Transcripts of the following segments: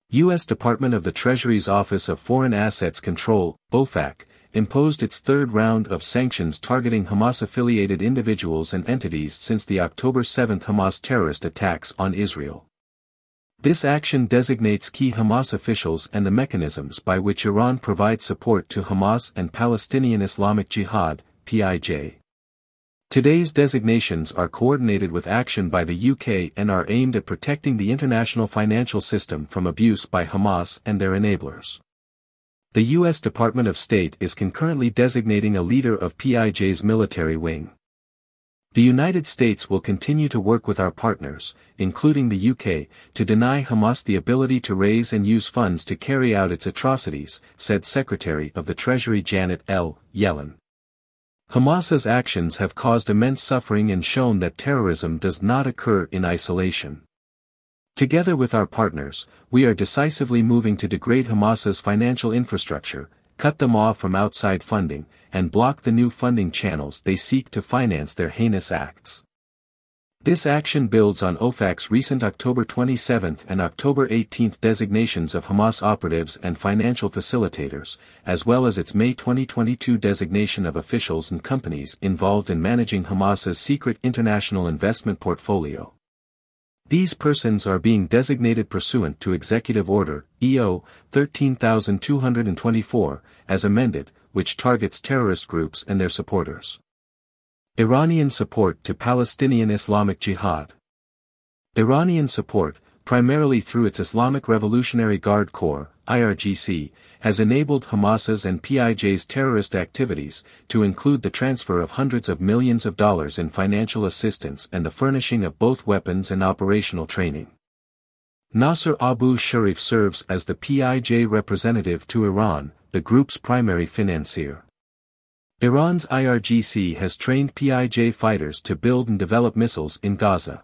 U.S. Department of the Treasury's Office of Foreign Assets Control, OFAC, imposed its third round of sanctions targeting Hamas-affiliated individuals and entities since the October 7 Hamas terrorist attacks on Israel. This action designates key Hamas officials and the mechanisms by which Iran provides support to Hamas and Palestinian Islamic Jihad, PIJ. Today's designations are coordinated with action by the UK and are aimed at protecting the international financial system from abuse by Hamas and their enablers. The U.S. Department of State is concurrently designating a leader of PIJ's military wing. The United States will continue to work with our partners, including the UK, to deny Hamas the ability to raise and use funds to carry out its atrocities, said Secretary of the Treasury Janet L. Yellen. Hamas's actions have caused immense suffering and shown that terrorism does not occur in isolation. Together with our partners, we are decisively moving to degrade Hamas's financial infrastructure, cut them off from outside funding, and block the new funding channels they seek to finance their heinous acts. This action builds on OFAC's recent October 27 and October 18 designations of Hamas operatives and financial facilitators, as well as its May 2022 designation of officials and companies involved in managing Hamas's secret international investment portfolio. These persons are being designated pursuant to Executive Order, EO, 13224, as amended, which targets terrorist groups and their supporters. Iranian support to Palestinian Islamic Jihad. Iranian support, primarily through its Islamic Revolutionary Guard Corps, IRGC, has enabled Hamas's and PIJ's terrorist activities, to include the transfer of hundreds of millions of dollars in financial assistance and the furnishing of both weapons and operational training. Nasser Abu Sharif serves as the PIJ representative to Iran, the group's primary financier. Iran's IRGC has trained PIJ fighters to build and develop missiles in Gaza.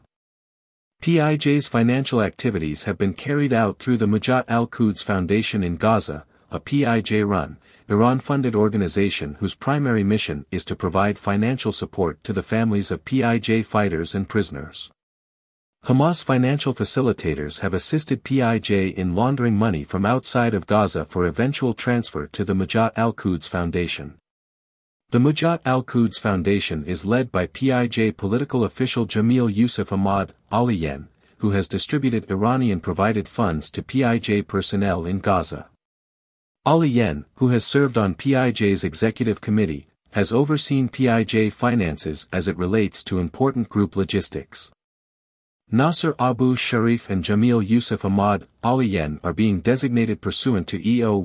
PIJ's financial activities have been carried out through the Mujat al-Quds Foundation in Gaza, a PIJ-run, Iran-funded organization whose primary mission is to provide financial support to the families of PIJ fighters and prisoners. Hamas financial facilitators have assisted PIJ in laundering money from outside of Gaza for eventual transfer to the Mujat al-Quds Foundation. The Mujat al-Quds Foundation is led by PIJ political official Jamil Yusuf Ahmad Aliyan, who has distributed Iranian-provided funds to PIJ personnel in Gaza. Aliyan, who has served on PIJ's executive committee, has overseen PIJ finances as it relates to important group logistics. Nasser Abu Sharif and Jamil Yusuf Ahmad Aliyan are being designated pursuant to EO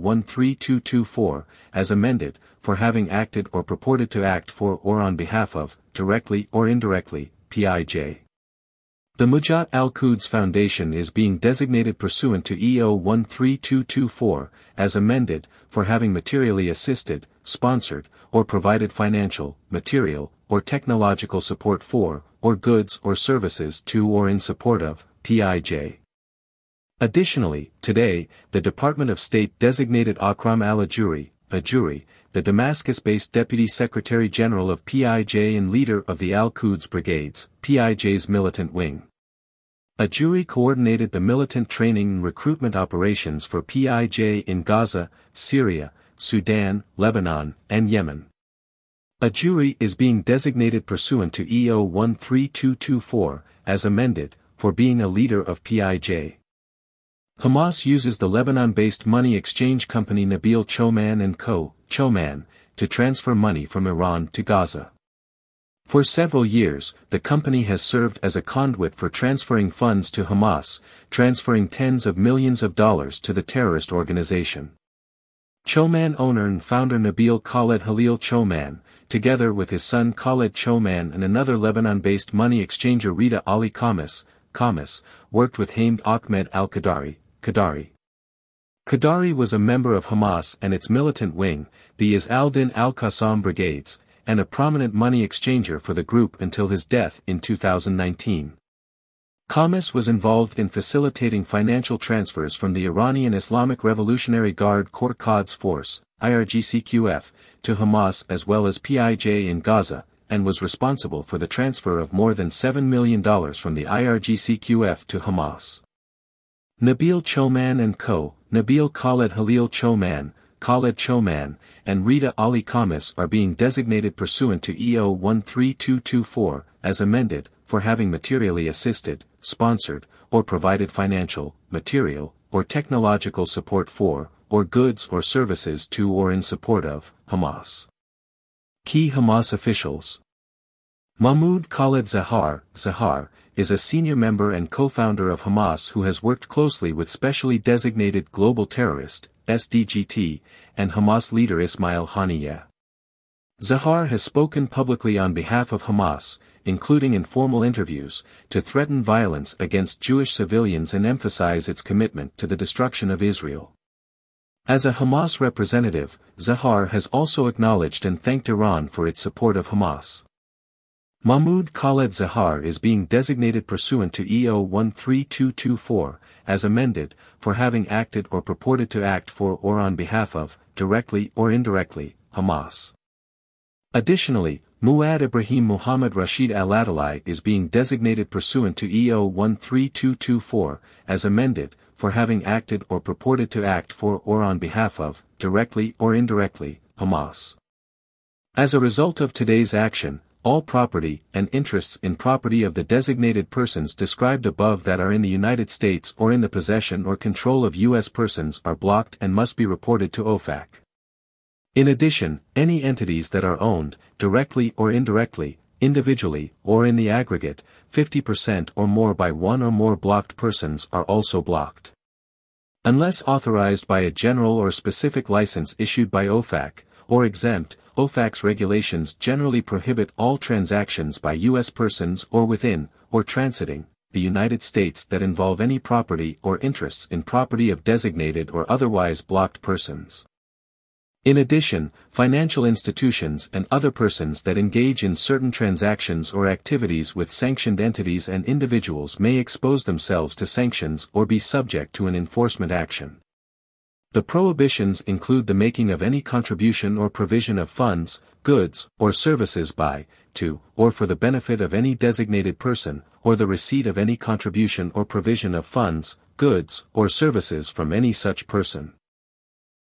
13224, as amended, for having acted or purported to act for or on behalf of, directly or indirectly, PIJ. The Mujat al-Quds Foundation is being designated pursuant to EO 13224, as amended, for having materially assisted, sponsored, or provided financial, material, or technological support for, or goods or services to or in support of, PIJ. Additionally, today, the Department of State designated Akram al-Ajuri, the Damascus-based Deputy Secretary General of PIJ and leader of the Al-Quds Brigades, PIJ's militant wing. Ajuri coordinated the militant training and recruitment operations for PIJ in Gaza, Syria, Sudan, Lebanon, and Yemen. Ajuri is being designated pursuant to EO 13224, as amended, for being a leader of PIJ. Hamas uses the Lebanon-based money exchange company Nabil Choman & Co., Choman, to transfer money from Iran to Gaza. For several years, the company has served as a conduit for transferring funds to Hamas, transferring tens of millions of dollars to the terrorist organization. Choman owner and founder Nabil Khaled Halil Choman, together with his son Khaled Choman and another Lebanon-based money exchanger Rida Ali Khamis, worked with Hamd Ahmed al-Qadari, Qadari was a member of Hamas and its militant wing, the Izz al-Din al-Qassam Brigades, and a prominent money exchanger for the group until his death in 2019. Khamis was involved in facilitating financial transfers from the Iranian Islamic Revolutionary Guard Corps Quds Force, IRGC-QF, to Hamas as well as PIJ in Gaza, and was responsible for the transfer of more than $7 million from the IRGC-QF to Hamas. Nabil Choman and Co., Nabil Khaled Halil Choman, Khaled Choman, and Rita Ali Khamis are being designated pursuant to EO 13224, as amended, for having materially assisted, sponsored, or provided financial, material, or technological support for, or goods or services to or in support of, Hamas. Key Hamas officials. Mahmoud Khaled Zahar, is a senior member and co-founder of Hamas who has worked closely with Specially Designated Global Terrorist, SDGT, and Hamas leader Ismail Haniyeh. Zahar has spoken publicly on behalf of Hamas, including in formal interviews, to threaten violence against Jewish civilians and emphasize its commitment to the destruction of Israel. As a Hamas representative, Zahar has also acknowledged and thanked Iran for its support of Hamas. Mahmoud Khaled Zahar is being designated pursuant to EO 13224, as amended, for having acted or purported to act for or on behalf of, directly or indirectly, Hamas. Additionally, Muad Ibrahim Muhammad Rashid Al-Adalai is being designated pursuant to EO 13224, as amended, for having acted or purported to act for or on behalf of, directly or indirectly, Hamas. As a result of today's action, all property and interests in property of the designated persons described above that are in the United States or in the possession or control of U.S. persons are blocked and must be reported to OFAC. In addition, any entities that are owned, directly or indirectly, individually or in the aggregate, 50% or more by one or more blocked persons are also blocked. Unless authorized by a general or specific license issued by OFAC, or exempt, OFAC's regulations generally prohibit all transactions by U.S. persons or within, or transiting, the United States that involve any property or interests in property of designated or otherwise blocked persons. In addition, financial institutions and other persons that engage in certain transactions or activities with sanctioned entities and individuals may expose themselves to sanctions or be subject to an enforcement action. The prohibitions include the making of any contribution or provision of funds, goods, or services by, to, or for the benefit of any designated person, or the receipt of any contribution or provision of funds, goods, or services from any such person.